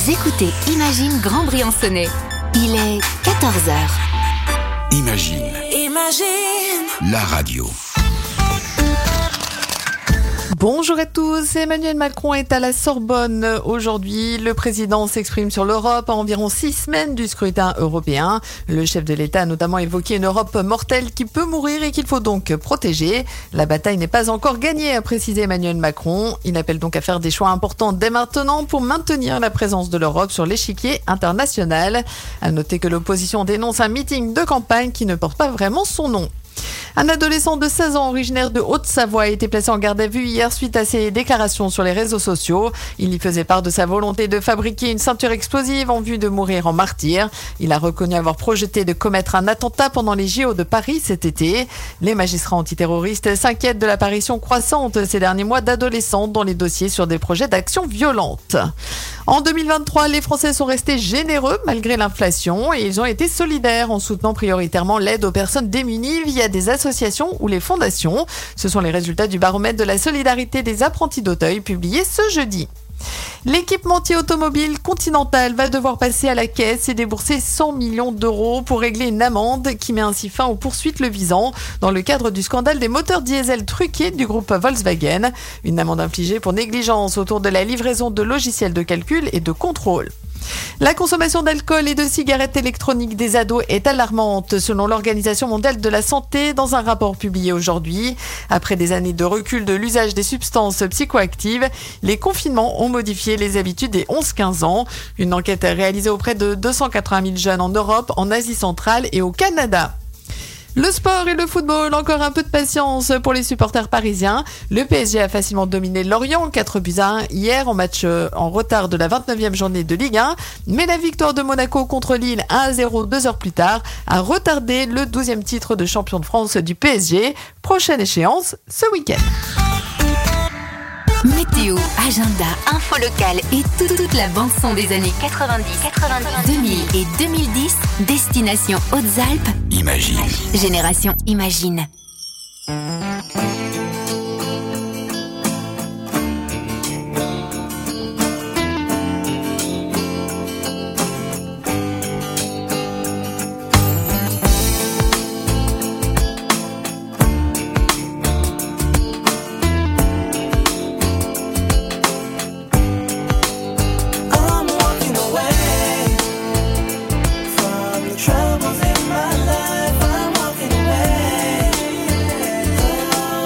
Vous écoutez Imagine Grand Briançonnais. Il est 14h. Imagine. La radio. Bonjour à tous, Emmanuel Macron est à la Sorbonne aujourd'hui. Le président s'exprime sur l'Europe à environ 6 semaines du scrutin européen. Le chef de l'État a notamment évoqué une Europe mortelle qui peut mourir et qu'il faut donc protéger. La bataille n'est pas encore gagnée, a précisé Emmanuel Macron. Il appelle donc à faire des choix importants dès maintenant pour maintenir la présence de l'Europe sur l'échiquier international. À noter que l'opposition dénonce un meeting de campagne qui ne porte pas vraiment son nom. Un adolescent de 16 ans originaire de Haute-Savoie a été placé en garde à vue hier suite à ses déclarations sur les réseaux sociaux. Il y faisait part de sa volonté de fabriquer une ceinture explosive en vue de mourir en martyr. Il a reconnu avoir projeté de commettre un attentat pendant les JO de Paris cet été. Les magistrats antiterroristes s'inquiètent de l'apparition croissante ces derniers mois d'adolescents dans les dossiers sur des projets d'action violente. En 2023, les Français sont restés généreux malgré l'inflation et ils ont été solidaires en soutenant prioritairement l'aide aux personnes démunies via des associations ou les fondations. Ce sont les résultats du baromètre de la solidarité des apprentis d'Auteuil publié ce jeudi. L'équipementier automobile Continental va devoir passer à la caisse et débourser 100 millions d'euros pour régler une amende qui met ainsi fin aux poursuites le visant dans le cadre du scandale des moteurs diesel truqués du groupe Volkswagen. Une amende infligée pour négligence autour de la livraison de logiciels de calcul et de contrôle. La consommation d'alcool et de cigarettes électroniques des ados est alarmante selon l'Organisation mondiale de la santé dans un rapport publié aujourd'hui. Après des années de recul de l'usage des substances psychoactives, les confinements ont modifié les habitudes des 11-15 ans. Une enquête réalisée auprès de 280 000 jeunes en Europe, en Asie centrale et au Canada. Le sport et le football, encore un peu de patience pour les supporters parisiens. Le PSG a facilement dominé Lorient 4-1 hier en match en retard de la 29e journée de Ligue 1. Mais la victoire de Monaco contre Lille 1-0 2 heures plus tard a retardé le 12e titre de champion de France du PSG. Prochaine échéance ce week-end. Météo, agenda, info locale et toute la bande-son des années 90, 2000 et 2010. Destination Hautes-Alpes. Imagine. Génération Imagine. Troubles in my life, I'm walking away.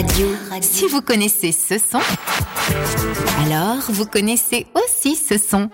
radio. Si vous connaissez ce son, alors vous connaissez aussi ce son.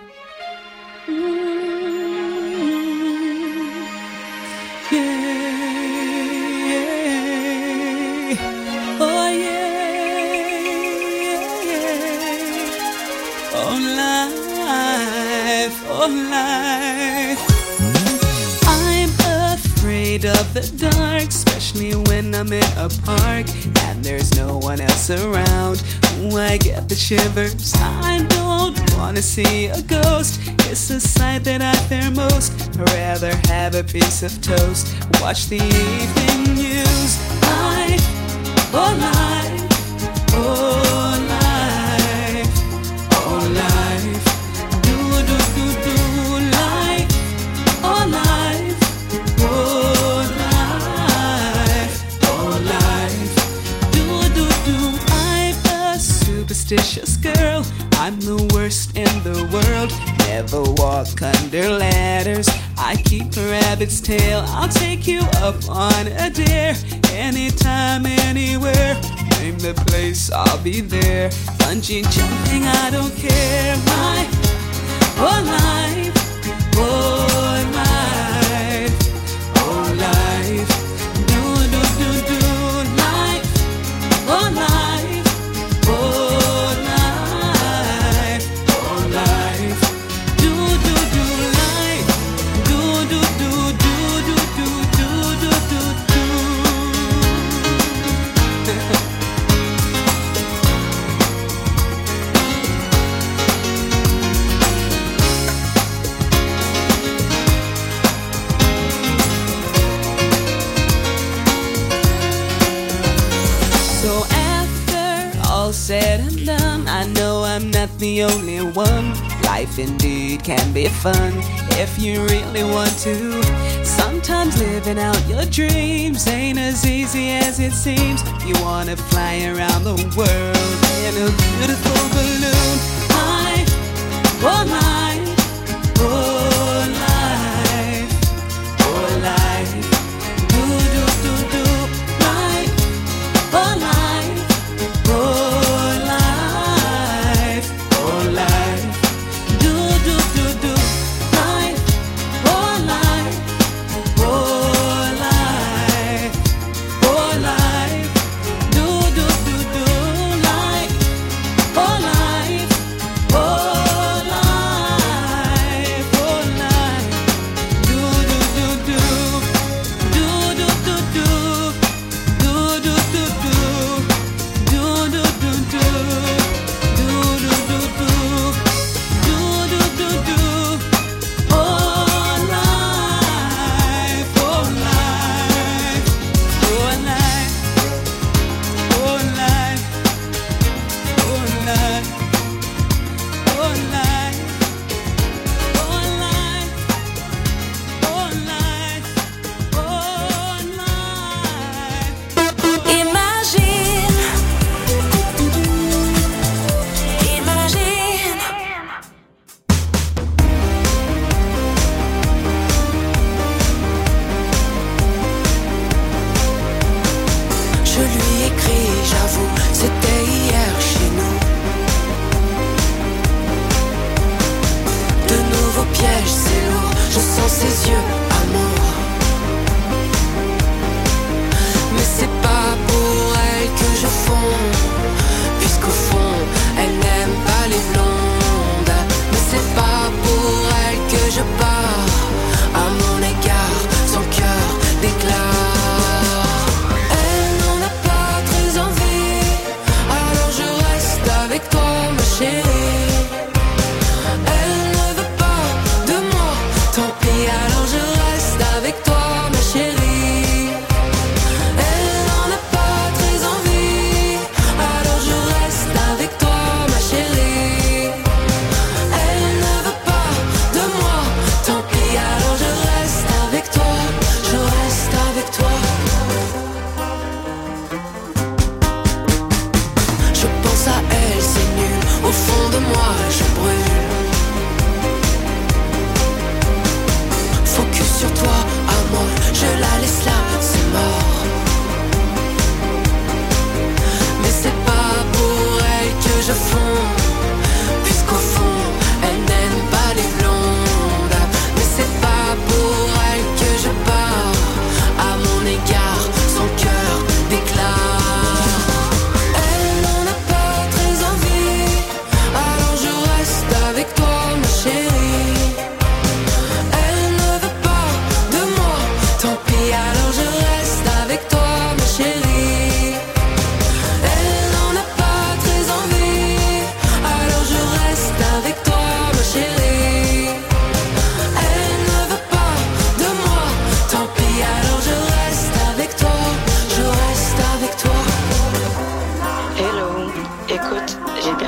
Life. I'm afraid of the dark, especially when I'm in a park and there's no one else around. Ooh, I get the shivers. I don't wanna see a ghost. It's a sight that I fear most. I'd rather have a piece of toast, watch the evening news. Life, oh life, oh life, oh life. Superstitious girl, I'm the worst in the world. Never walk under ladders, I keep a rabbit's tail. I'll take you up on a dare, anytime, anywhere. Name the place, I'll be there. Bungee jumping, I don't care. My whole life, oh life, oh life. Do, do, do, do, life, oh life, oh. Said and done, I know I'm not the only one. Life indeed can be fun if you really want to. Sometimes living out your dreams ain't as easy as it seems. You wanna fly around the world in a beautiful balloon. Life, oh life, oh life, oh life. Do, do, do, do, life, oh life, oh.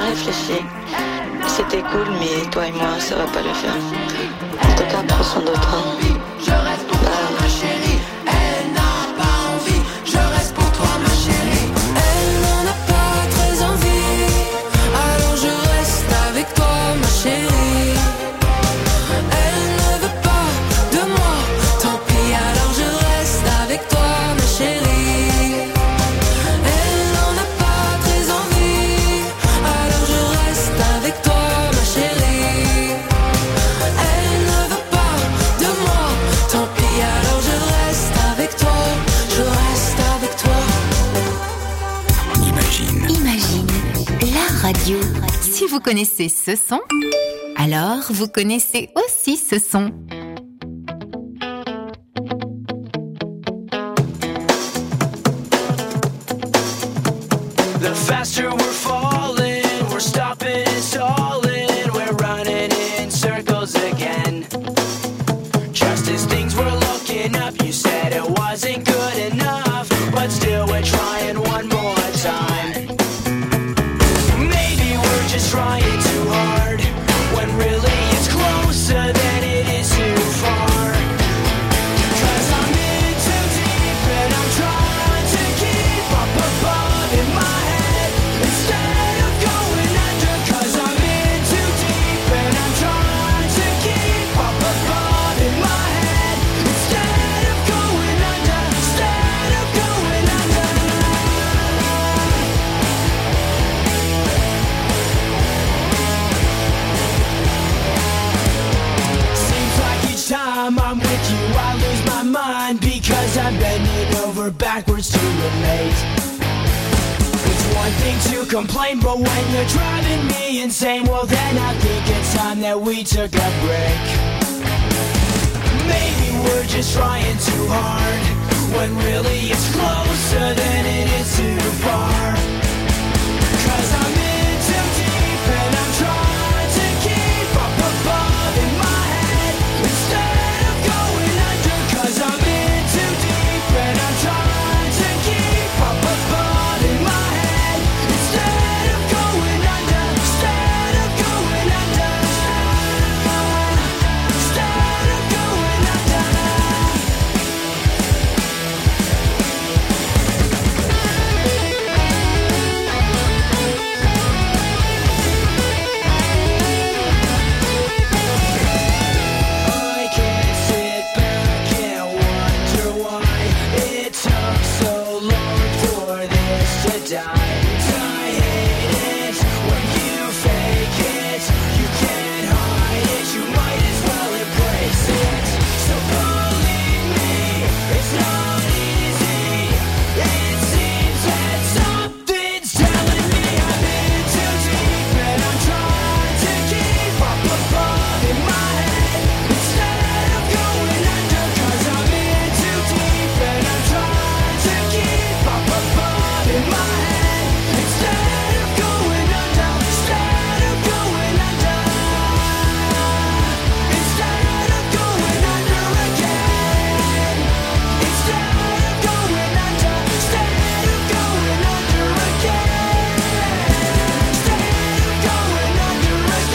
réfléchi. C'était cool, mais toi et moi, ça va pas le faire. En tout cas, prends soin de toi. Je reste pour toi, ma chérie. Elle n'a pas envie. Je reste pour toi, ma chérie. Elle n'en a pas très envie. Alors je reste avec toi, ma chérie. Elle ne veut pas de moi. Tant pis, alors je reste avec toi, ma chérie. Elle n'en a pas très envie. Alors je reste avec toi, ma chérie. Elle ne veut pas de moi. Tant pis, alors je reste avec toi. Je reste avec toi. Imagine, la radio. Si vous connaissez ce son, alors vous connaissez aussi ce son. The faster we're falling, we're stopping and stalling, we're running in circles again. Just as things were looking up, you said it wasn't good enough, but still we're trying one more time. Maybe we're just trying too hard, when really it's closer than it is too far. 'Cause I'm in too deep and I'm trying to keep up above in my head instead of going under. 'Cause I'm in too deep and I'm trying to keep up above in my head instead of going under. Instead of going under. Seems like each time I'm with you I lose my mind because I'm bending over backwards to relate. It's one thing to complain, but when you're driving me insane, well then I think it's time that we took a break. Maybe we're just trying too hard, when really it's closer than it is too far. 'Cause I'm in too deep and I'm trying to keep up above in my head instead of going under. 'Cause I'm in too deep and I'm trying to keep up above in my head instead of going under. Instead of going under. Instead of going under. I can't sit back and wonder why it took so long for this to die. I hate it when you fake it. You can't hide it. You might as well embrace it. So believe me, it's not easy. It seems that something's telling me I'm in too deep and I'm trying to keep up above in my head instead of going under. 'Cause I'm in too deep and I'm trying to keep up above in my head instead of going under. Instead of going under. Instead of going under again. Instead of going under. Instead of going under again. Instead of going under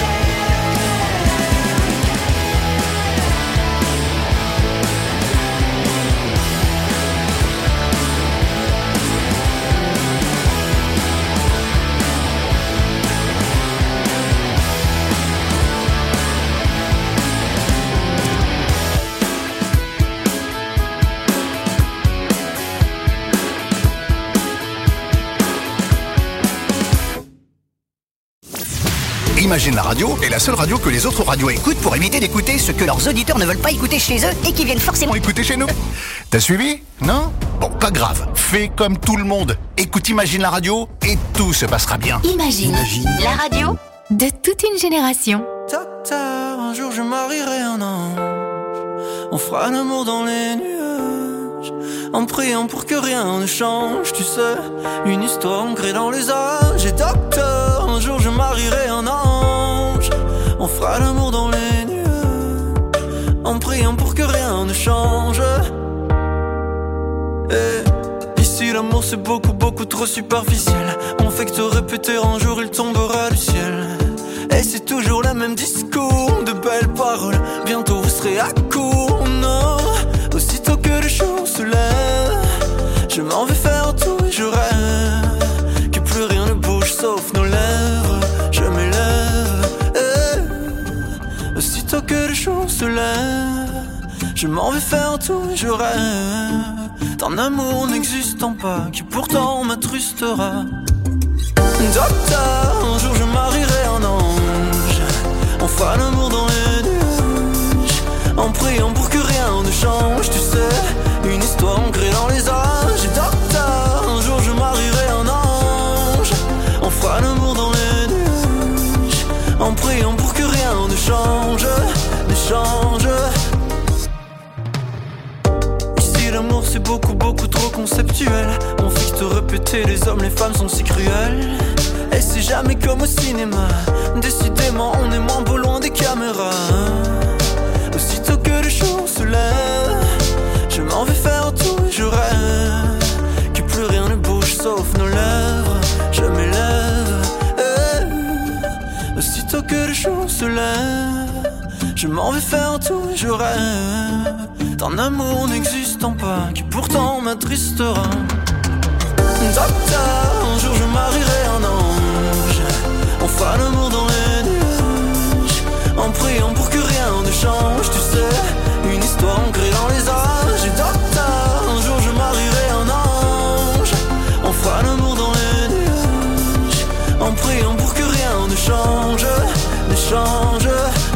Imagine la radio est la seule radio que les autres radios écoutent pour éviter d'écouter ce que leurs auditeurs ne veulent pas écouter chez eux et qui viennent forcément écouter chez nous. T'as suivi? Non? Bon, pas grave. Fais comme tout le monde. Écoute Imagine la radio et tout se passera bien. Imagine, la radio de toute une génération. Docteur, un jour je marierai un ange. On fera l'amour dans les nuages, en priant pour que rien ne change. Tu sais, une histoire ancrée dans les âges. Et docteur, un jour je marierai un ange. On fera l'amour dans les nuages, en priant pour que rien ne change. Ici l'amour c'est beaucoup beaucoup trop superficiel. On fait que te répéter, un jour il tombera du ciel. discours, de belles paroles. Bientôt vous serez à court, non. Aussitôt que le jour se lève, je m'en vais faire tout et je rêve que plus rien ne bouge sauf nos lèvres. Je m'élève, aussitôt que le jour se lève, je m'en vais faire tout et je rêve d'un amour n'existant pas qui pourtant m'attrustera. Docteur, un jour je marierai un ange, on fera l'amour dans les nuages, en priant pour que rien ne change, tu sais, une histoire ancrée dans les âges. Et docteur, un jour je marierai un ange, on fera l'amour dans les nuages, en priant pour que rien ne change, ne change. Ici l'amour c'est beaucoup beaucoup trop conceptuel, on fixe te répéter les hommes les femmes sont si cruels. Et c'est jamais comme au cinéma, décidément on est moins beau loin des caméras. Aussitôt que le jour se lève, je m'en vais faire tout et je rêve que plus rien ne bouge sauf nos lèvres. Je m'élève, aussitôt que le jour se lève, je m'en vais faire tout et je rêve d'un amour n'existant pas qui pourtant m'attristera. Docteur, un jour je marierai un ange, on fera l'amour dans les nuages, en priant pour que rien ne change, tu sais, une histoire ancrée dans les âges. Et docteur, un jour je marierai un ange, on fera l'amour dans les nuages, en priant pour que rien ne change, ne change.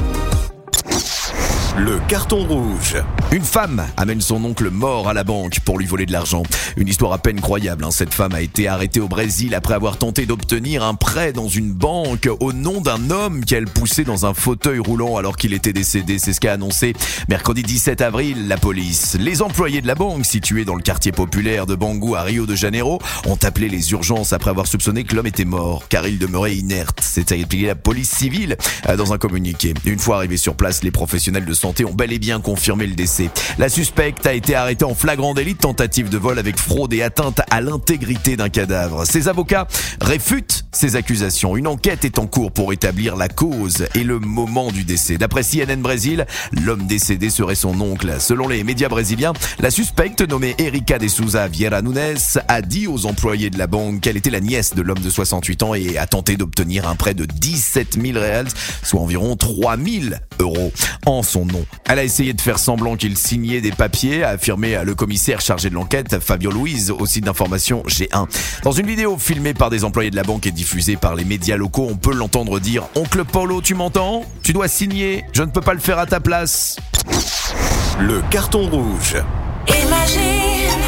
Le carton rouge. Une femme amène son oncle mort à la banque pour lui voler de l'argent. Une histoire à peine croyable. Cette femme a été arrêtée au Brésil après avoir tenté d'obtenir un prêt dans une banque au nom d'un homme qu'elle poussait dans un fauteuil roulant alors qu'il était décédé. C'est ce qu'a annoncé mercredi 17 avril la police. Les employés de la banque, située dans le quartier populaire de Bangu à Rio de Janeiro, ont appelé les urgences après avoir soupçonné que l'homme était mort car il demeurait inerte. C'est expliqué la police civile dans un communiqué. Une fois arrivés sur place, les professionnels de santé ont bel et bien confirmé le décès. La suspecte a été arrêtée en flagrant délit de tentative de vol avec fraude et atteinte à l'intégrité d'un cadavre. Ses avocats réfutent ces accusations. Une enquête est en cours pour établir la cause et le moment du décès. D'après CNN Brésil, l'homme décédé serait son oncle. Selon les médias brésiliens, la suspecte nommée Erika de Souza Vieira Nunes a dit aux employés de la banque qu'elle était la nièce de l'homme de 68 ans et a tenté d'obtenir un prêt de 17 000 reals, soit environ 3 000 euros, en son nom. Elle a essayé de faire semblant qu'il signait des papiers, a affirmé le commissaire chargé de l'enquête, Fabio Luiz, au site d'information G1. Dans une vidéo filmée par des employés de la banque et diffusée par les médias locaux, on peut l'entendre dire « Oncle Paulo, tu m'entends ? Tu dois signer, je ne peux pas le faire à ta place. » Le carton rouge. Imagine,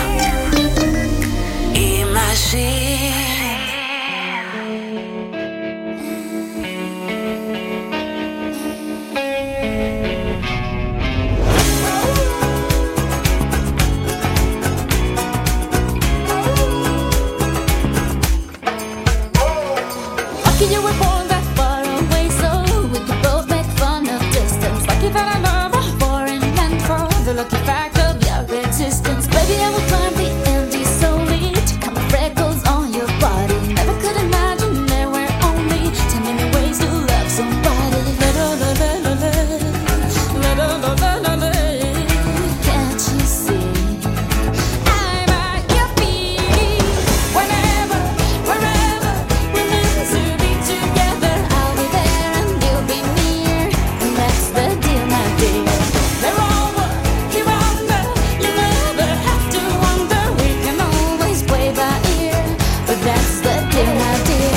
imagine. You were born that far away, so we could both make fun of distance. Lucky that I love a foreign land for the lucky fact of your existence. Baby, I will climb the Andes solely to count the freckles on your body. Never could imagine there were only 10 million ways to love somebody. Can't you see? I'm at your feet. Whenever, wherever we're meant to be together, I'll be there and you'll be near, and that's the deal, my dear. They're over, here under, you never have to wonder. We can always play by ear, but that's the deal, my dear.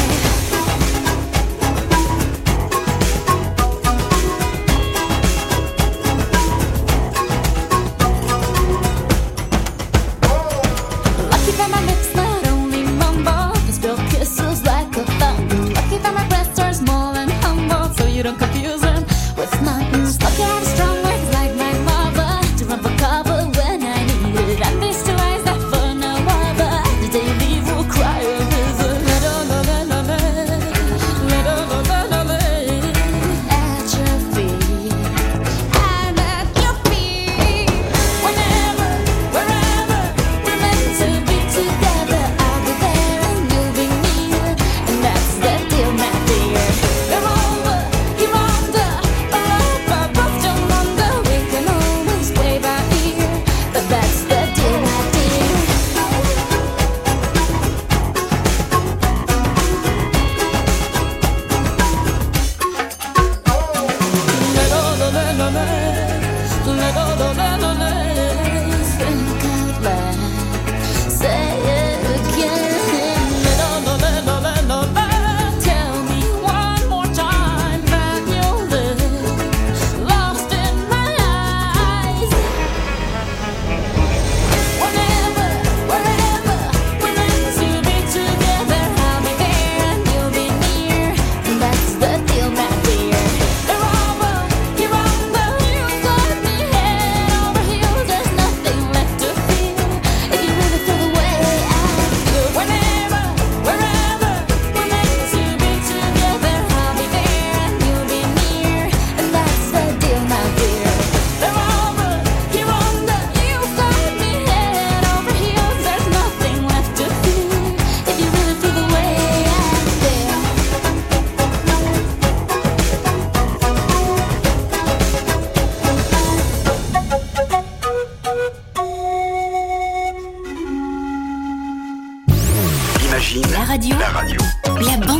Lucky that my lips not only mumble, they spill kisses like a fountain. Lucky that my breasts are small and humble, so you don't confuse them with mountains. Lucky I have strong words like my mother to run for cover when I need it. And these two eyes that for no other, the day you leave will cry a river. At your feet, I'm at your feet. Whenever, wherever we're meant to be together, I'll be there and you'll be near, and that's the deal, my dear. They're over, here under,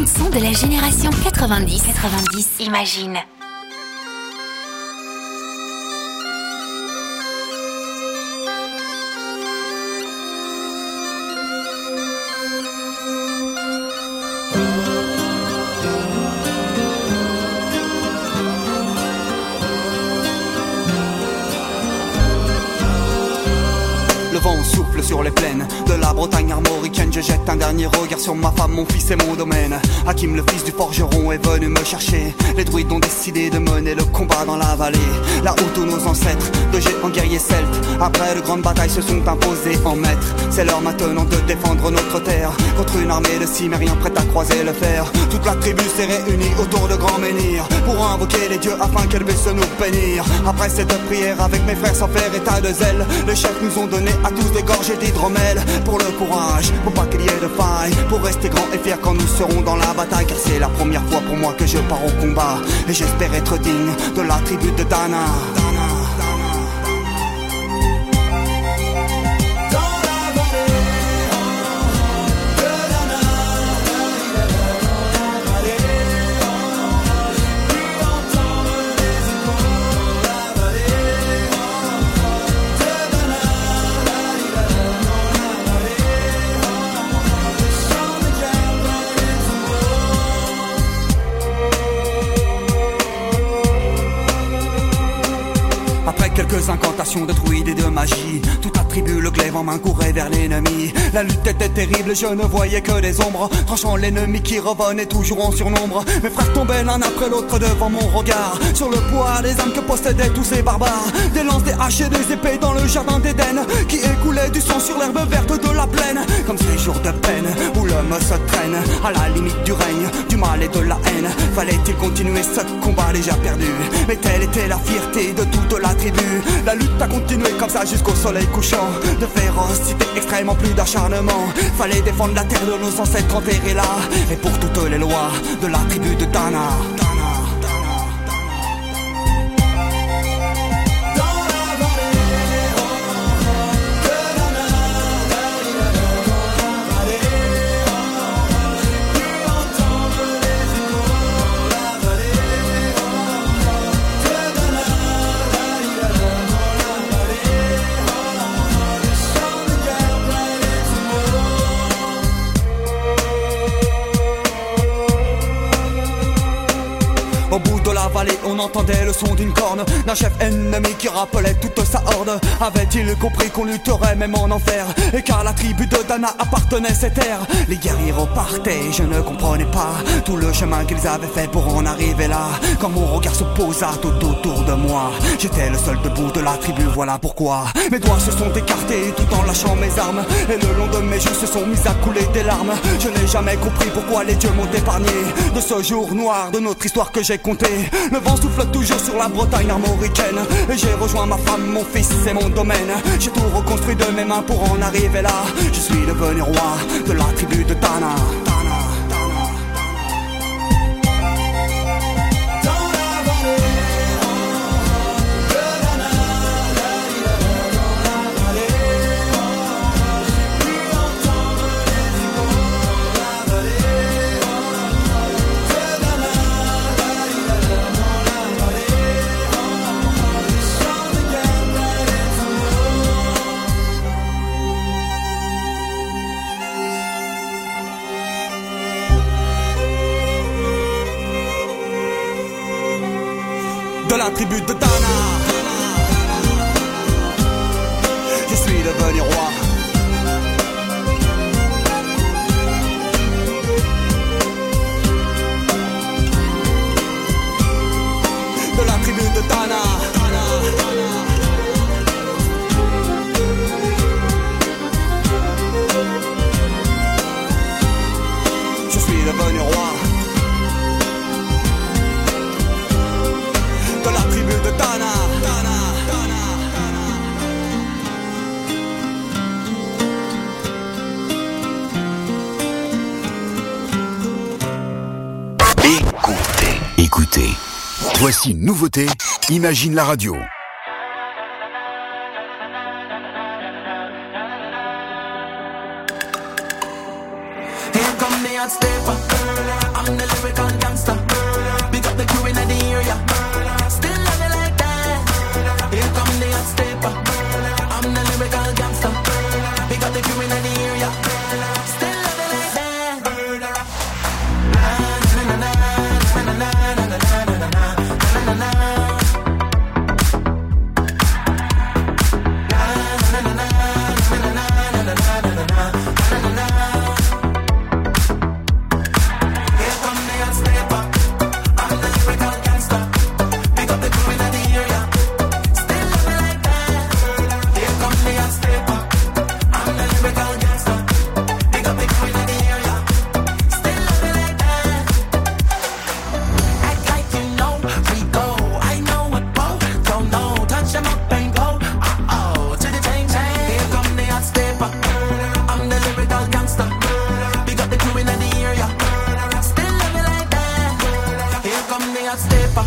bande son de la génération 90. Imagine. Le vent souffle sur les plaines de la Bretagne armoricaine. Je jette un dernier regard sur ma femme, mon fils et mon domaine. Hakim, le fils du forgeron, est venu me chercher. Les druides ont décidé de mener le combat dans la vallée, là où tous nos ancêtres, de géants guerriers celtes, après de grandes batailles se sont imposés en maîtres. C'est l'heure maintenant de défendre notre terre contre une armée de cimériens prête à croiser le fer. Toute la tribu s'est réunie autour de grands menhirs pour invoquer les dieux afin qu'elle puisse nous bénir. Après cette prière avec mes frères sans faire état de zèle, les chefs nous ont donné à tous des gorgées d'hydromel pour le courage, pour pas qu'il y ait de faille, pour rester grand et fier quand nous serons dans la bataille. Car c'est la première fois pour moi que je pars au combat et j'espère être digne de la tribu de Dana. Quelques incantations de druides et de magie, toute la tribu, le glaive en main, courait vers l'ennemi. La lutte était terrible, je ne voyais que des ombres, tranchant l'ennemi qui revenait toujours en surnombre. Mes frères tombaient l'un après l'autre devant mon regard, sur le poids des âmes que possédaient tous ces barbares. Des lances, des haches et des épées dans le jardin d'Éden, qui écoulait du sang sur l'herbe verte de la plaine. Comme ces jours de peine, où l'homme se traîne à la limite du règne, du mal et de la haine. Fallait-il continuer ce combat déjà perdu? Mais telle était la fierté de toute la tribu. La lutte a continué comme ça jusqu'au soleil couchant. De férocité extrêmement, plus d'acharnement. Fallait défendre la terre de nos ancêtres enterrés là. Et pour toutes les lois de la tribu de Dana. Au bout de la vallée, on entendait le son d'une corne, d'un chef ennemi qui rappelait toute sa horde. Avait-il compris qu'on lutterait même en enfer, et qu'à la tribu de Dana appartenait cette terre? Les guerriers repartaient, je ne comprenais pas tout le chemin qu'ils avaient fait pour en arriver là. Quand mon regard se posa tout autour de moi, j'étais le seul debout de la tribu, voilà pourquoi mes doigts se sont écartés tout en lâchant mes armes, et le long de mes joues se sont mis à couler des larmes. Je n'ai jamais compris pourquoi les dieux m'ont épargné de ce jour noir de notre histoire que j'ai compté. Le vent souffle toujours sur la Bretagne armoricaine, et j'ai rejoint ma femme, mon fils et mon domaine. J'ai tout reconstruit de mes mains pour en arriver là. Je suis devenu roi de la tribu de Dana. De la tribu de Dana, je suis devenu roi. De la tribu de Dana. Je suis devenu roi. De la tribu de Dana. Écoutez. Voici une nouveauté. Imagine la radio. Here come the hot stepper. hot stepper.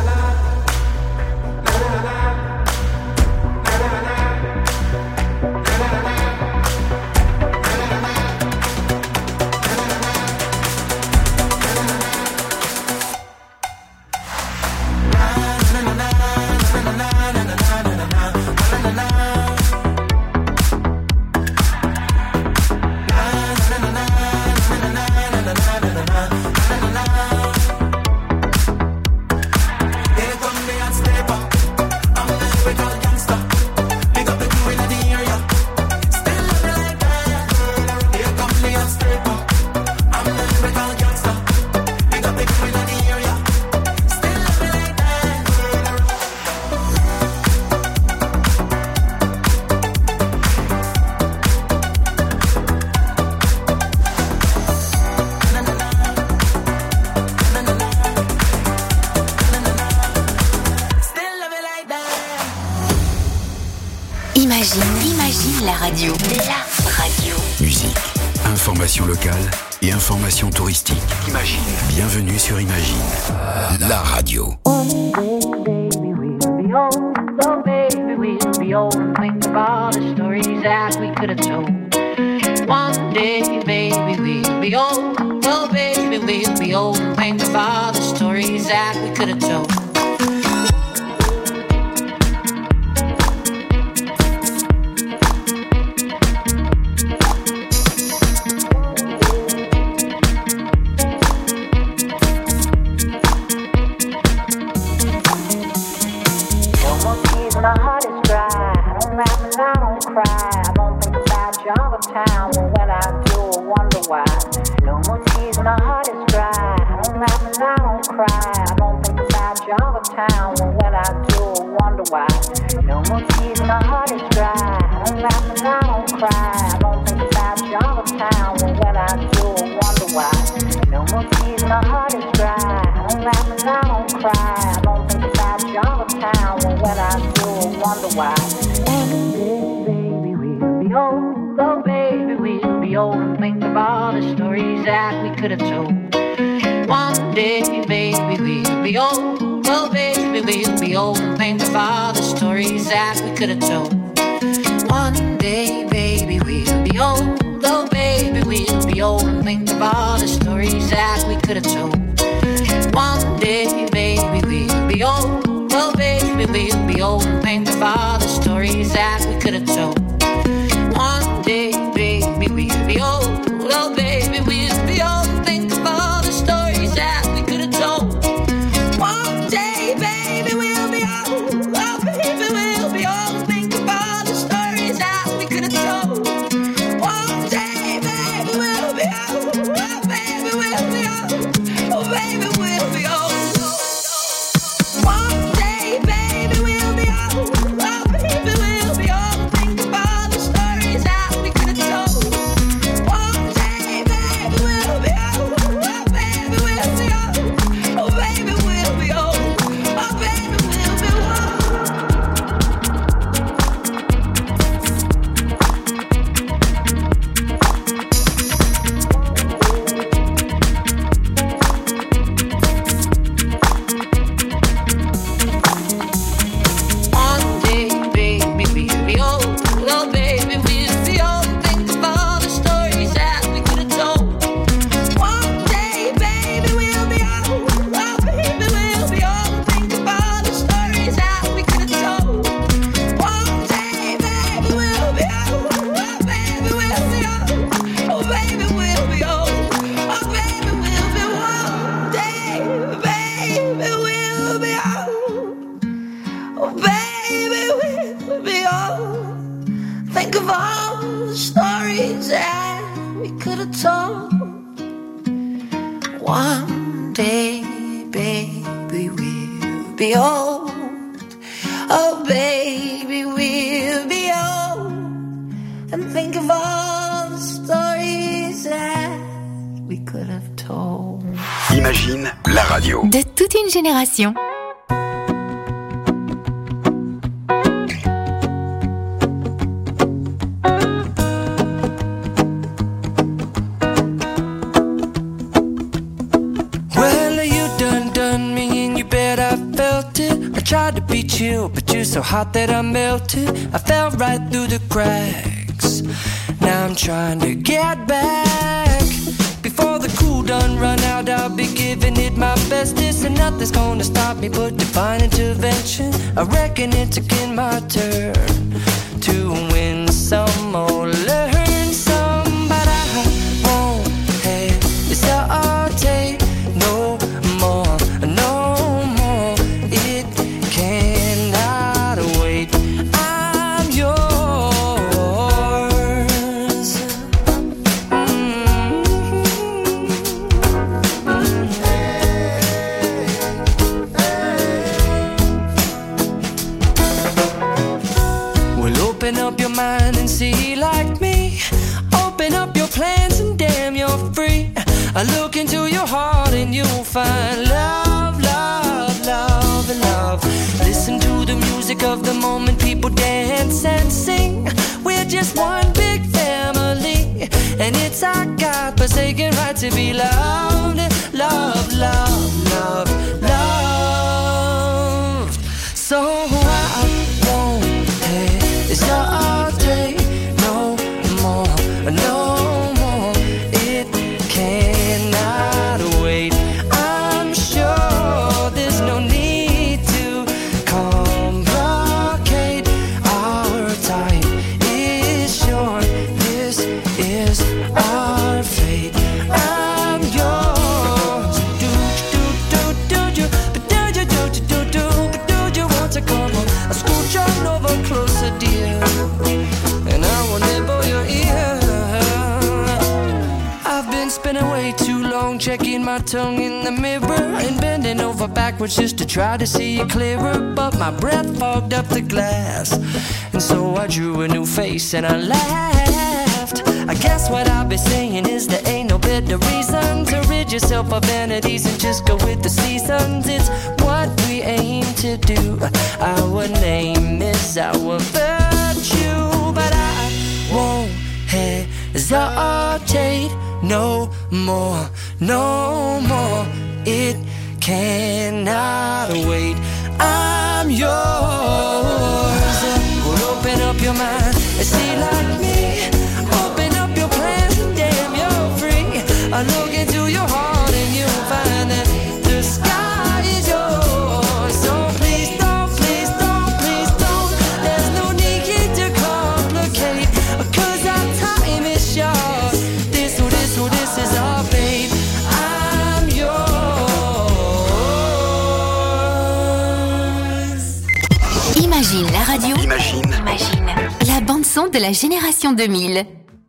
Imagine la radio. La radio. Musique, information locale et information touristique. Imagine. Bienvenue sur Imagine, la radio. Baby, we'll be old and think about the stories that we could have told. One day, baby, we'll be old. Oh, baby, we'll be old and think about the stories that we could have told. My heart is dry. I don't laugh and I don't cry. I don't think about you all the time. When I do, I wonder why. No more tears. My heart is dry. I don't laugh and I don't cry. I don't think about you all the time. When I do, I wonder why. No more tears. My heart is dry. I don't laugh and I don't cry. I don't think about you all the time. When I do, I wonder why. No more tears. My heart is dry. I don't laugh and I don't cry. I don't think about you all the time. When I do, wonder why. One day, baby, we'll be old. Oh, baby, we'll be old and think of all the stories that we could have told. One day, baby, we'll be old. Oh, baby, we'll be old and think of all the stories that we could have told. One day, baby, we'll be old. Oh, baby, we'll be old and think of all the stories that we could have told. One day, baby, we'll be old. Oh, baby, we'll be old and think of all the stories that we could have told. One day, baby, we'll be old. Oh, baby, we'll be old and think of all the stories that we could have told. One day, baby, we'll be old. Oh, baby, we'll be old and think of all the stories that we could have told. One day, baby, we'll be old. Oh, baby, we'll be old. Oh, baby, we'll be old. One day, baby, we'll be old. Oh, baby, we'll be old. Think about the stories that we could have told. One day, baby, we'll be old. Oh, baby, we'll be old. Oh, baby, we'll be old. Oh, baby, we'll be One day, baby, we'll be old. Oh, baby, we'll be old. Think of all the stories that we could have told. One day, baby, we'll be old. Oh, baby, we'll be old. Think of all the stories that we could have told. One day, baby, we'll be old. Oh, baby, we'll be old. Oh, baby, we'll be old. Oh, baby, we'll be one day, baby, we'll be old. Oh, baby, we'll be old. Think of all the stories that we could have told. One day, baby, we'll be old. Oh, baby, we'll be old. And think of all the stories that we could have told. Imagine la radio. De toute une génération. Well, you done me and you tried to be chill, but you're so hot that I melted. I fell right through the cracks. Now I'm trying to get back. Before the cool done run out, I'll be giving it my bestest, and nothing's gonna stop me but divine intervention. I reckon it's again my turn to win some or learn some, but I won't hesitate no more, no more. It cannot wait. I'm yours. Well, open up your mind and see like me. Open up your plans and damn, you're free. I look into your heart and you'll find love, love, love, and love. Listen to the music of the moment, people dance and sing. We're just one big family, and it's our God-forsaken right to be loved, love, love, love, love. So I won't hesitate no more, no more. It cannot wait. I'm sure there's no need to complicate. Our time is short. This is our fate. I'm yours. Do you, but do you want to come on? I'll scooch on over closer, dear, and I will nibble your ear. I've been spinning way too long, checking my tongue in the mirror and bending over backwards just to try to see it clearer. But my breath fogged up the glass, and so I drew a new face and I laughed. I guess what I'll be saying is there ain't no better reason to rid yourself of vanities and just go with the seasons. It's what we aim to do. Our name is our virtue, but I won't hesitate no more, no more. It cannot wait. I'm yours. Well, open up your mind and see like me. Open up your plans and damn, you're free. I look into your heart and you'll find that the sky is yours. So please don't, please don't, please don't. There's no need to complicate, 'cause our time is short. This is our fate. I'm yours. Imagine la radio. Imagine la bande son de la génération 2000.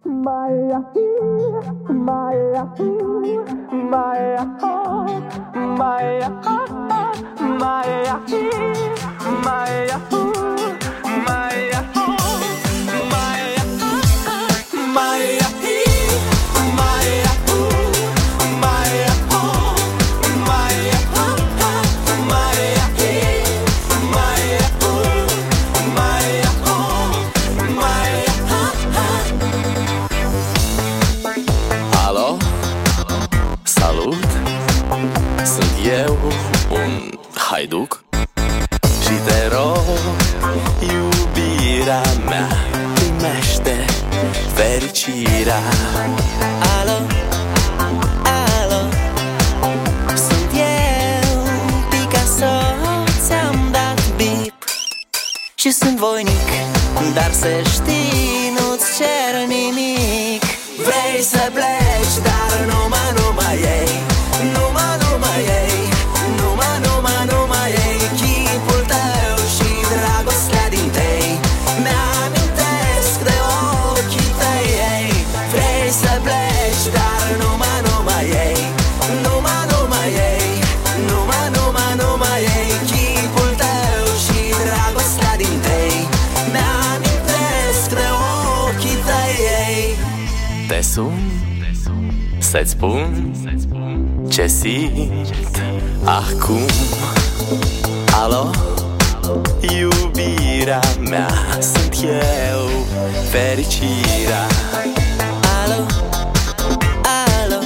Alo? Salut! Sunt eu, un haiduc, și te rog, iubirea mea, primește fericirea. Alo, alo, sunt eu, Picasso, ți-am dat bip și sunt voinic, dar să știi, nu-ți cer nimic. Vrei să pleci, dar numai ei, numai ei, numai ei, chipul tău și dragostea din tei. Mi-amintesc de ochii tăi, ei. Vrei să pleci, dar numai ei, numai ei, numai ei, chipul tău și dragostea din tei. Mi-amintesc de ochii tăi, ei. Te sun să-ți spun ce simt acum. Alo, iubirea mea, sunt eu, fericirea. Alo, alo,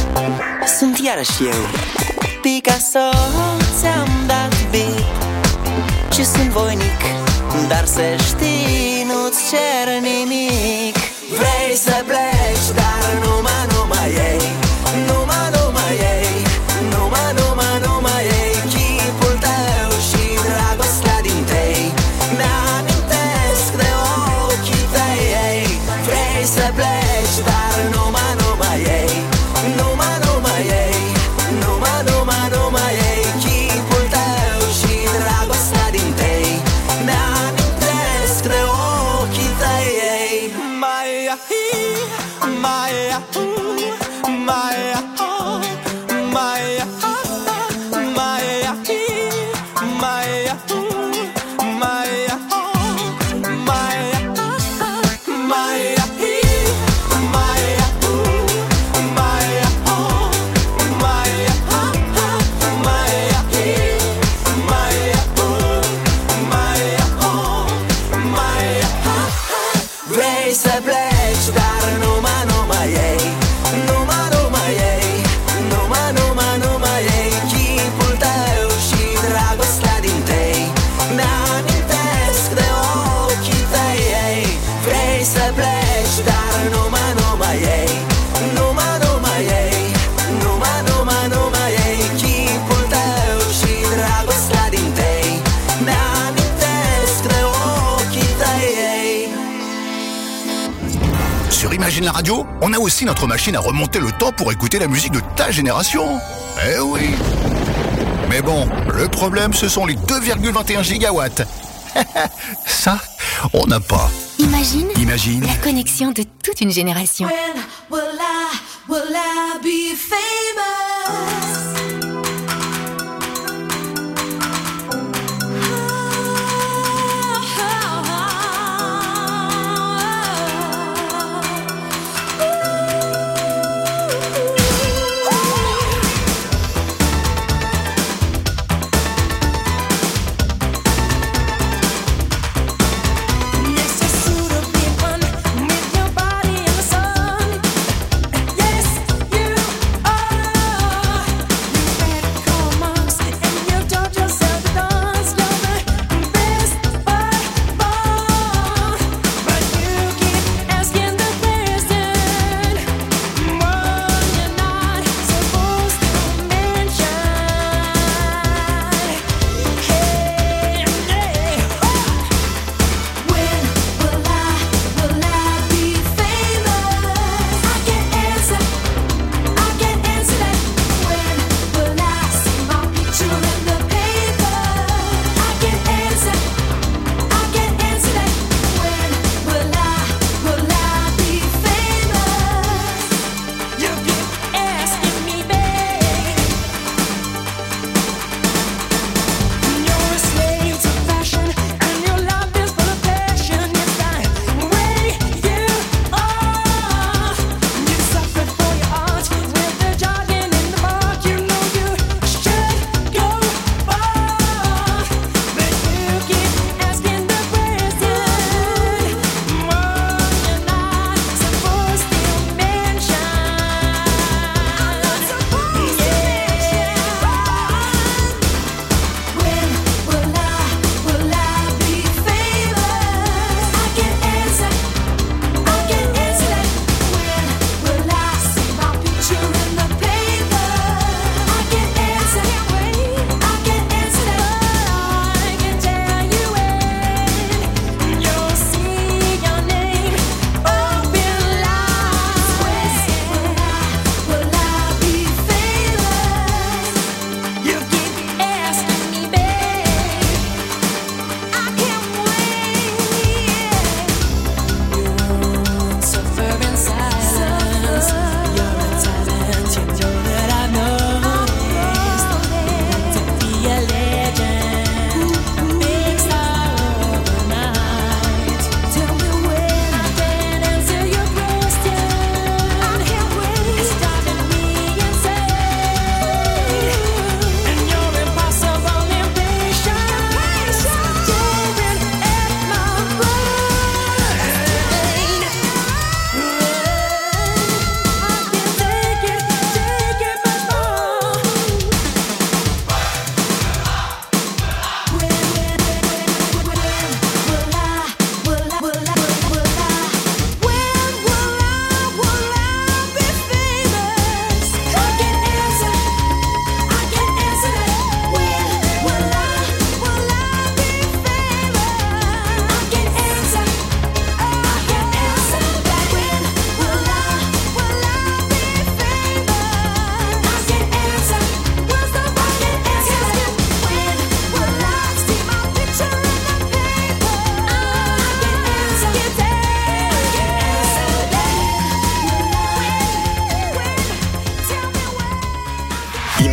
sunt iarăși eu, Picasso, ți-am dat bip și sunt voinic, dar să știi, nu-ți cer nimic. Vrei să pleci, dar numai ei, numai ei, numai ei, chipul tău și dragostea din tei. Mi-amintesc de ochii tăi, ei. Vrei să pleci, dar numai ei, numai ei, numai ei, chipul tău și dragostea din tei. Mi-amintesc de ochii tăi, ei. Vrei să pleci, dar numai ei, numai ei, numai ei, chipul tău și dragostea din tei. Mi-amintesc de ochii tăi, ei. Vrei să pleci, dar numai ei, numai ei, numai ei, chipul tău și dragostea din tei. Mi-amintesc de ochii tăi, ei. Sur Imagine la radio, on a aussi notre machine à remonter le temps pour écouter la musique de ta génération. Eh oui. Mais bon, le problème, ce sont les 2,21 gigawatts. Ça, on n'a pas. Imagine la connexion de toute une génération. When will I be famous? Yes, you are.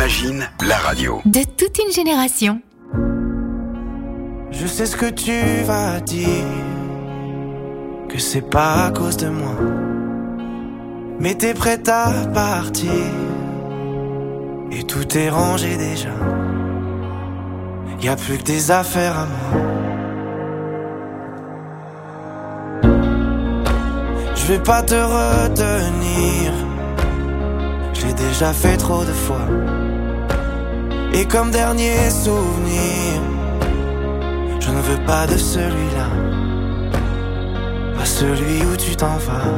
Imagine la radio. De toute une génération. Je sais ce que tu vas dire, que c'est pas à cause de moi. Mais t'es prête à partir, et tout est rangé déjà. Y a plus que des affaires à moi. Je vais pas te retenir, j'ai déjà fait trop de fois. Et comme dernier souvenir, je ne veux pas de celui-là, pas celui où tu t'en vas.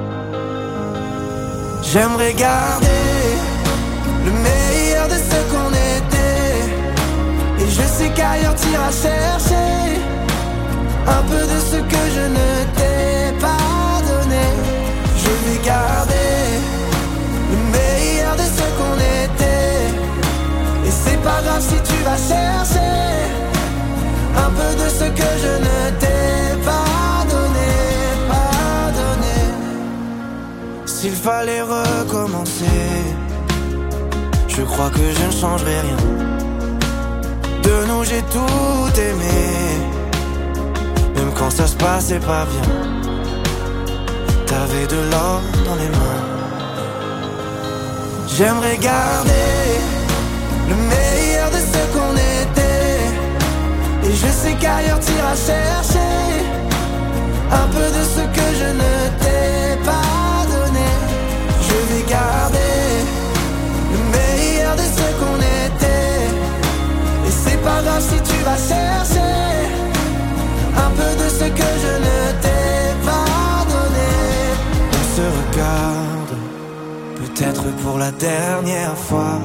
J'aimerais garder le meilleur de ce qu'on était, et je sais qu'ailleurs t'iras chercher un peu de ce que je ne t'ai pas donné. Je vais garder le meilleur de ce qu'on était, et c'est pas grave si tu vas chercher un peu de ce que je ne t'ai pas donné, pas donné. S'il fallait recommencer, je crois que je ne changerai rien. De nous j'ai tout aimé, même quand ça se passait pas bien. T'avais de l'or dans les mains. J'aimerais garder le meilleur de ce qu'on était, et je sais qu'ailleurs t'iras chercher un peu de ce que je ne t'ai pas donné. Je vais garder le meilleur de ce qu'on était, et c'est pas grave si tu vas chercher un peu de ce que je ne t'ai pas donné. On se regarde, peut-être pour la dernière fois,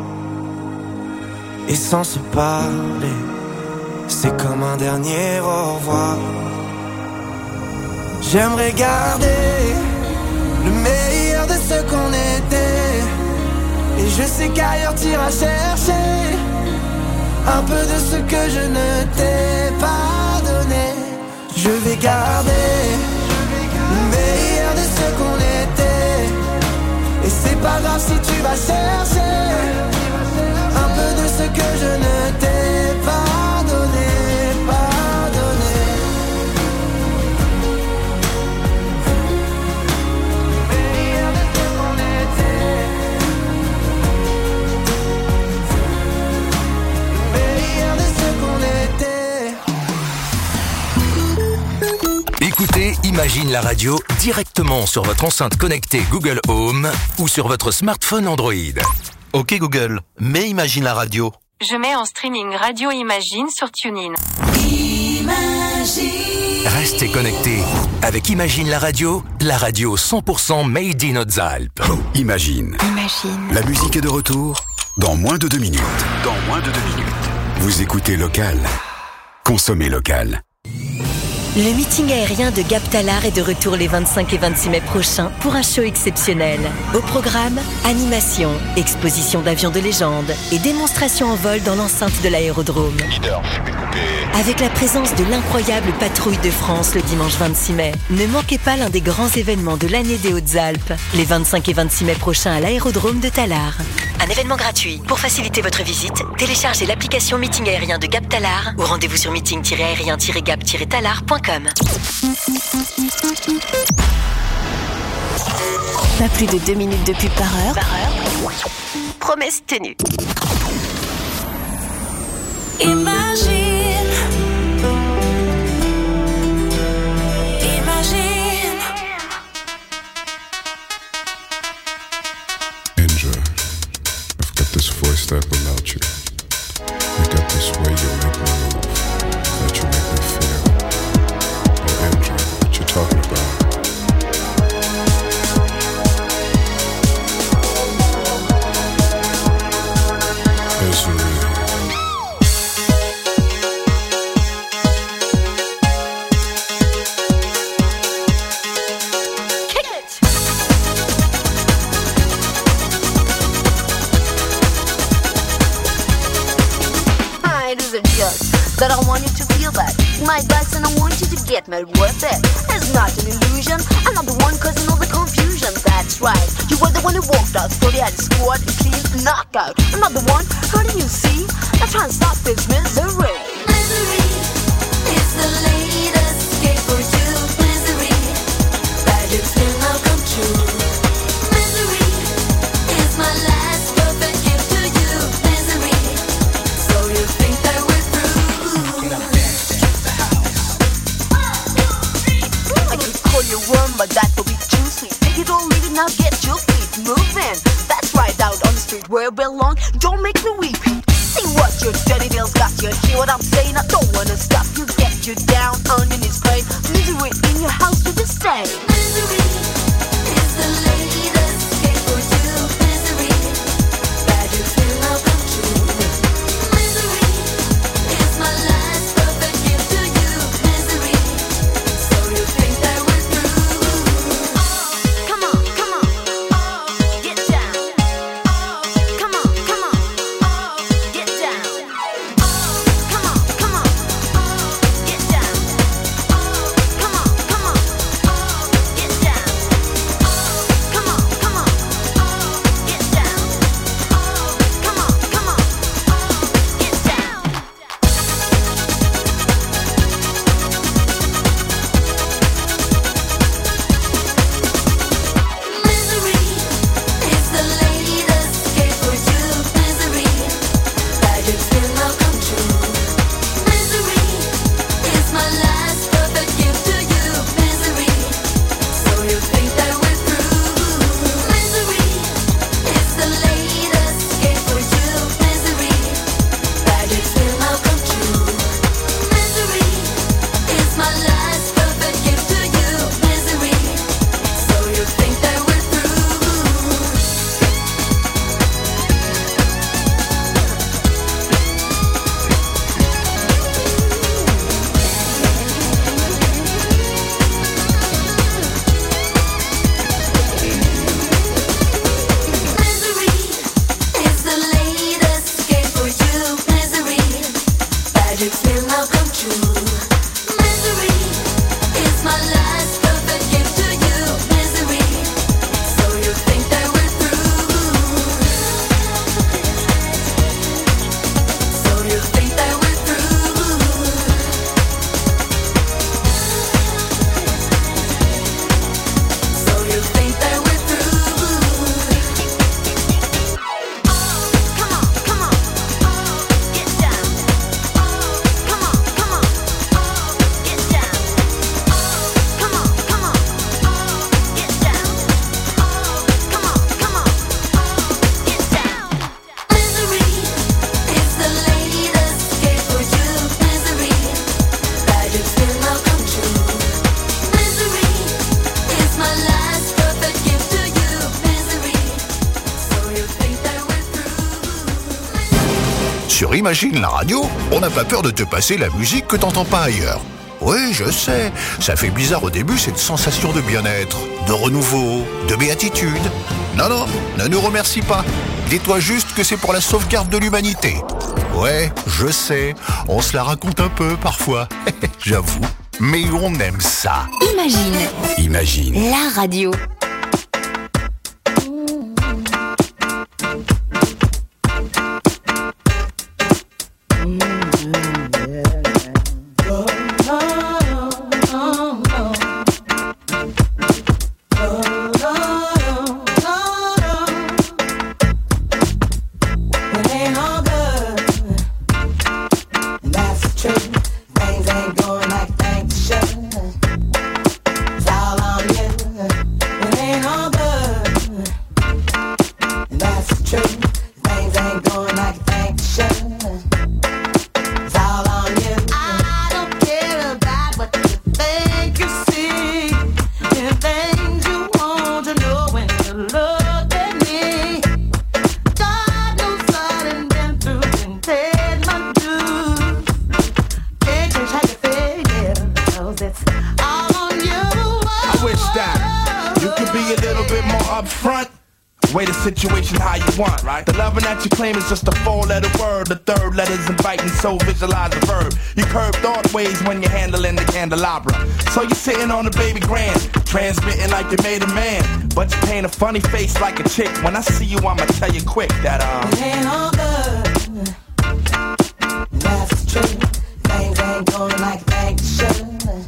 et sans se parler, c'est comme un dernier au revoir. J'aimerais garder le meilleur de ce qu'on était, et je sais qu'ailleurs t'iras chercher un peu de ce que je ne t'ai pas donné. Je vais garder le meilleur de ce qu'on était, et c'est pas grave si tu vas chercher un peu de ce que je ne t'ai pas donné, pas donné. Meilleur de ce qu'on était, meilleur de ce qu'on était. Écoutez Imagine la radio directement sur votre enceinte connectée Google Home ou sur votre smartphone Android. Ok Google, mets Imagine la radio. Je mets en streaming Radio Imagine sur TuneIn. Restez connectés avec Imagine la radio 100% made in Hautes-Alpes. Imagine. La musique est de retour dans moins de 2 minutes. Vous écoutez Local. Consommez local. Le meeting aérien de Gap Talar est de retour les 25 et 26 mai prochains pour un show exceptionnel. Au programme, animation, exposition d'avions de légende et démonstration en vol dans l'enceinte de l'aérodrome. Avec la présence de l'incroyable patrouille de France le dimanche 26 mai. Ne manquez pas l'un des grands événements de l'année des Hautes-Alpes, les 25 et 26 mai prochains à l'aérodrome de Talar. Un événement gratuit. Pour faciliter votre visite, téléchargez l'application Meeting aérien de Gap Talar ou rendez-vous sur meeting-aérien-gap-talar.com. Pas plus de 2 minutes de pub par heure. Promesse tenue. Imagine. Indra, I've got this voice that will out you. You got this way you make me move, that you make me feel. Oh Indra, what you talking about? Misery. that I want you to feel that. My advice and I want you to get mad with it. It's not an illusion, I'm not the one causing all the confusion. That's right, you were the one who walked out, thought you had a squad and clean knockout. I'm not the one hurting you, see? I'm trying to stop this misery. Misery is the latest escape for you. Misery, that dreams will now come true. Misery is my last perfect gift to you. Misery, so you think that we're through. I could call you warm, but that would be too sweet. Take it or leave it, now get your feet moving. That's right, out on the street where I belong. Don't make me weep. See what your dirty nails got you. Hear what I'm saying? I don't wanna stop you. Get you down on your knees, play misery in your house to the same. Misery is the latest escape for you. Misery, that dreams will now come true. Misery is my last perfect gift to you. Misery, so you think that we're through. Come on, come on, get down. Come on, come on, get down. Come on, come on, get down. Come on, come on, get down. Come on, come on, get down. Come on, come on, get down. Misery is the latest escape for you. Misery, that dreams will now come true. Misery is my last perfect gift to you. Misery, so you think that we're through. Misery is the latest escape for you. Misery, that dreams will now come true. Misery is my last perfect gift to you. Misery, so you think that we're through. Misery is the latest escape for you. Misery, that dreams will now come true. Misery is my last perfect gift to you. Misery, so you think that we're through. So you think that we're through. So you think that we're through. Come on, come on, get down. Come on, come on, get down. Come on, come on, get down. Come on, come on, get down. Misery is the latest escape for you. Misery, that dreams will now come true. Misery is my last perfect gift to you. Misery, so you think that we're through. Sur Imagine la radio, on n'a pas peur de te passer la musique que t'entends pas ailleurs. Oui, je sais, ça fait bizarre au début cette sensation de bien-être, de renouveau, de béatitude. Non, non, ne nous remercie pas. Dis-toi juste que c'est pour la sauvegarde de l'humanité. Ouais, je sais, on se la raconte un peu parfois, j'avoue. Mais on aime ça. Imagine, Imagine. la radio. It ain't all good, and that's the truth. Things ain't going like they should. It's all on you. It ain't all good, and that's the truth. Things ain't going like they should. It's all on you. I don't care about what you think you see. The things you want to know when you look at me. God knows I done been Way the situation how you want, right? The loving that you claim is just a 4-letter word. The third letter's inviting, so visualize the verb. You curve thought ways when you're handling the candelabra. So you're sitting on the baby grand, transmitting like you made a man. But you paint a funny face like a chick. When I see you, I'ma tell you quick that It ain't all good. That's true. Things ain't going like they should.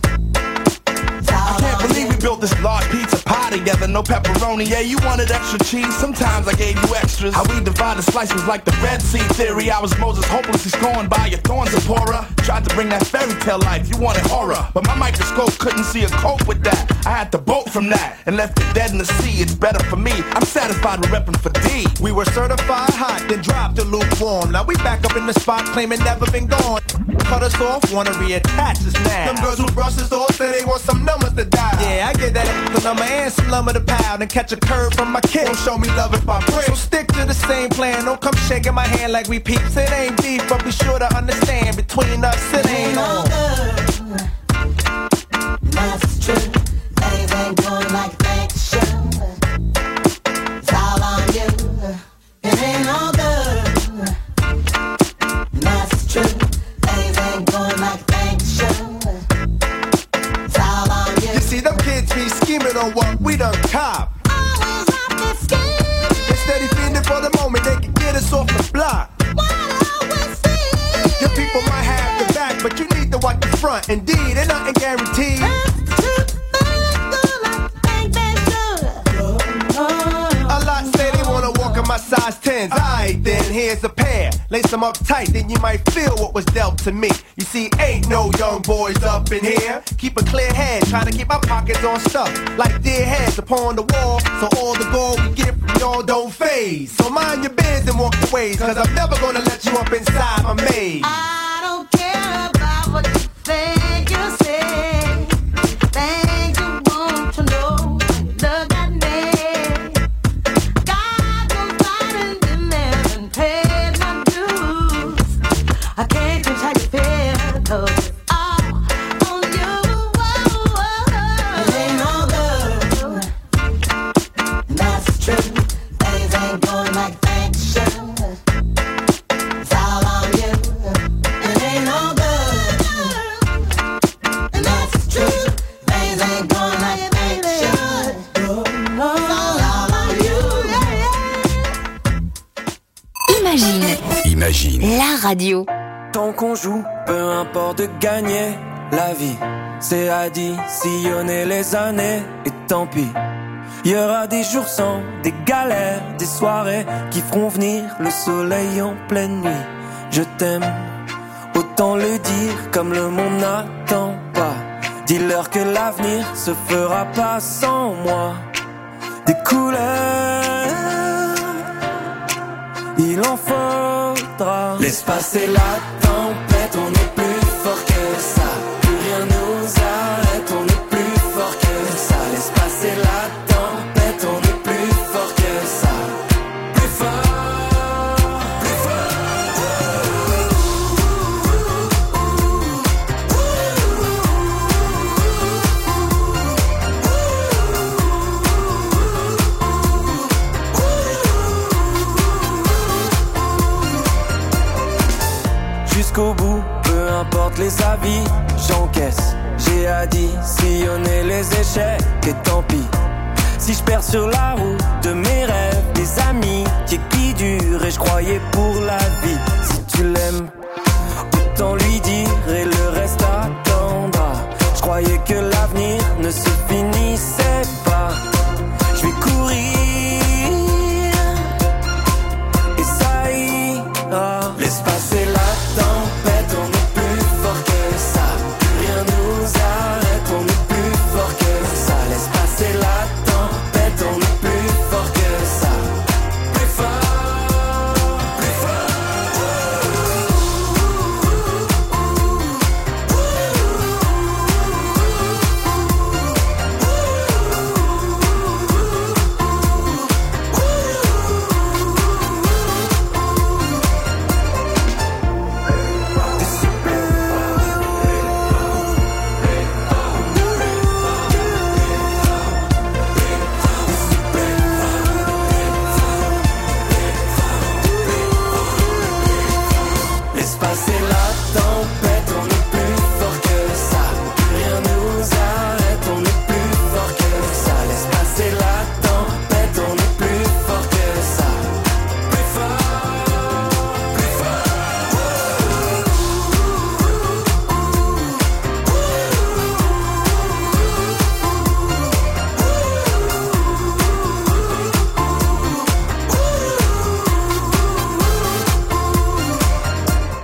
I can't believe we built this large pizza pie together. No pepperoni, yeah, you wanted extra cheese. Sometimes I gave you extras. How we divided slices was like the Red Sea theory. I was Moses hopelessly scorned by your thorns, Zipporah. Tried to bring that fairy tale life, you wanted horror. But my microscope couldn't see a cope with that. I had to bolt from that and left it dead in the sea. It's better for me, I'm satisfied with repping for D. We were certified hot, then dropped to lukewarm. Now we back up in the spot, claiming never been gone. Cut us off, wanna reattach us now. Them girls who brush us off say they want some numbers to dial. Yeah, I get that the number and some lumber to pound and catch a curve from my kid. Don't show me love if I break. So stick to the same plan. Don't come shaking my hand like we peeps. It ain't beef, but be sure to understand between us it ain't all good. That's true. Things ain't going like they should. It's all on you. It ain't all good. That's true. Things ain't going like they should. It's all on you. You see, them kids be scheming on what we done cop. Always out there scheming. Instead of feeding for the moment, they can get us off the block. Your people might have the back, but you need to watch the front. Indeed, ain't nothing guaranteed. A lot say they wanna walk in my size 10s. Alright then, here's a pair. Lace them up tight, then you might feel what was dealt to me. You see, ain't no young boys up in here. Keep a clear head, trying to keep my pockets on stuff. Like dear heads upon the wall, so all the gold we get from y'all don't phase. So mind your biz and walk the ways, cause I'm never gonna let you up inside my maze. I don't care about what you think you say. Things you want to know. Look at me. God knows I done been there and paid my dues. I can't change how you feel, cause it's all on you. It ain't all good. That's true. Things ain't going like they should. It's all on you. It ain't all good. And that's true. Things ain't going like they should. It's all on you. Imagine la radio. Tant qu'on joue, peu importe de gagner. La vie, c'est additionner les années. Et tant pis, il y aura des jours sans, des galères, des soirées qui feront venir le soleil en pleine nuit. Je t'aime, autant le dire comme le monde n'attend pas. Dis-leur que l'avenir se fera pas sans moi. Des couleurs, il en faudra. Laisse passer la tempête, on est plus fort que ça. Plus rien nous arrête, on est plus fort que ça. Laisse passer la tempête, on est plus fort que ça. Plus fort, plus fort. Jusqu'au bout, peu importe les avis, j'encaisse. J'ai additionné les échecs et tant pis. Si je perds sur la route de mes rêves, des amis qui durent et je croyais pour la vie.